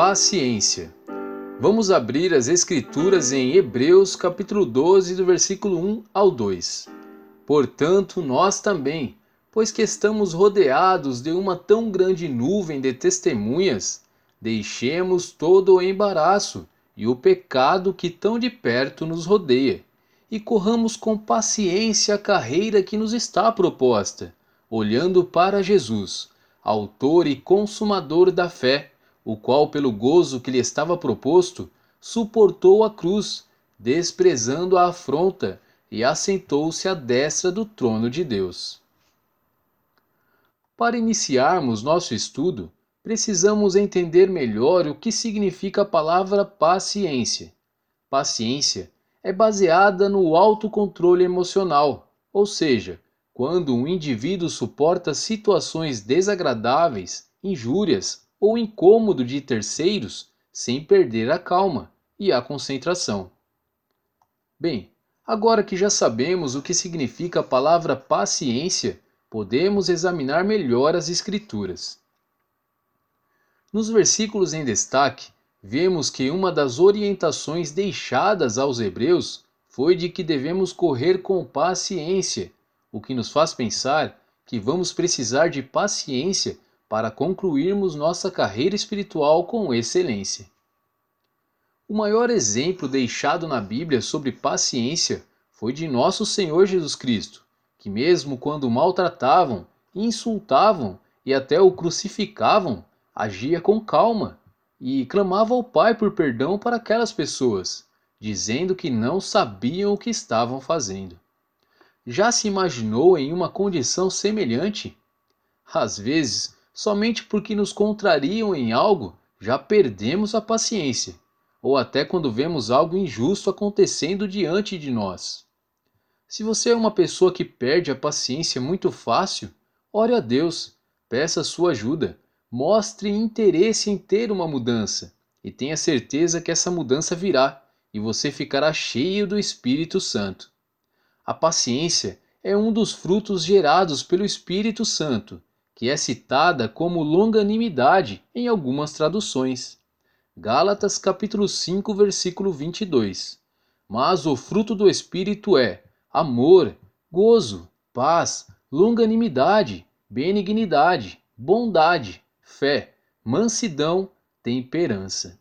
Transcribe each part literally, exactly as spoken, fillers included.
Paciência. Vamos abrir as Escrituras em Hebreus capítulo doze, do versículo um ao dois. Portanto, nós também, pois que estamos rodeados de uma tão grande nuvem de testemunhas, deixemos todo o embaraço e o pecado que tão de perto nos rodeia, e corramos com paciência a carreira que nos está proposta, olhando para Jesus, autor e consumador da fé, o qual, pelo gozo que lhe estava proposto, suportou a cruz, desprezando a afronta, e assentou-se à destra do trono de Deus. Para iniciarmos nosso estudo, precisamos entender melhor o que significa a palavra paciência. Paciência é baseada no autocontrole emocional, ou seja, quando um indivíduo suporta situações desagradáveis, injúrias ou incômodo de terceiros sem perder a calma e a concentração. Bem, agora que já sabemos o que significa a palavra paciência, podemos examinar melhor as Escrituras. Nos versículos em destaque, vemos que uma das orientações deixadas aos hebreus foi de que devemos correr com paciência, o que nos faz pensar que vamos precisar de paciência para concluirmos nossa carreira espiritual com excelência. O maior exemplo deixado na Bíblia sobre paciência foi de nosso Senhor Jesus Cristo, que mesmo quando o maltratavam, insultavam e até o crucificavam, agia com calma e clamava ao Pai por perdão para aquelas pessoas, dizendo que não sabiam o que estavam fazendo. Já se imaginou em uma condição semelhante? Às vezes, somente porque nos contrariam em algo, já perdemos a paciência, ou até quando vemos algo injusto acontecendo diante de nós. Se você é uma pessoa que perde a paciência muito fácil, ore a Deus, peça sua ajuda, mostre interesse em ter uma mudança e tenha certeza que essa mudança virá e você ficará cheio do Espírito Santo. A paciência é um dos frutos gerados pelo Espírito Santo, que é citada como longanimidade em algumas traduções. Gálatas capítulo cinco, versículo vinte e dois. Mas o fruto do Espírito é amor, gozo, paz, longanimidade, benignidade, bondade, fé, mansidão, temperança.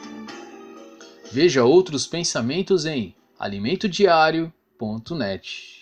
Veja outros pensamentos em alimento diário ponto net.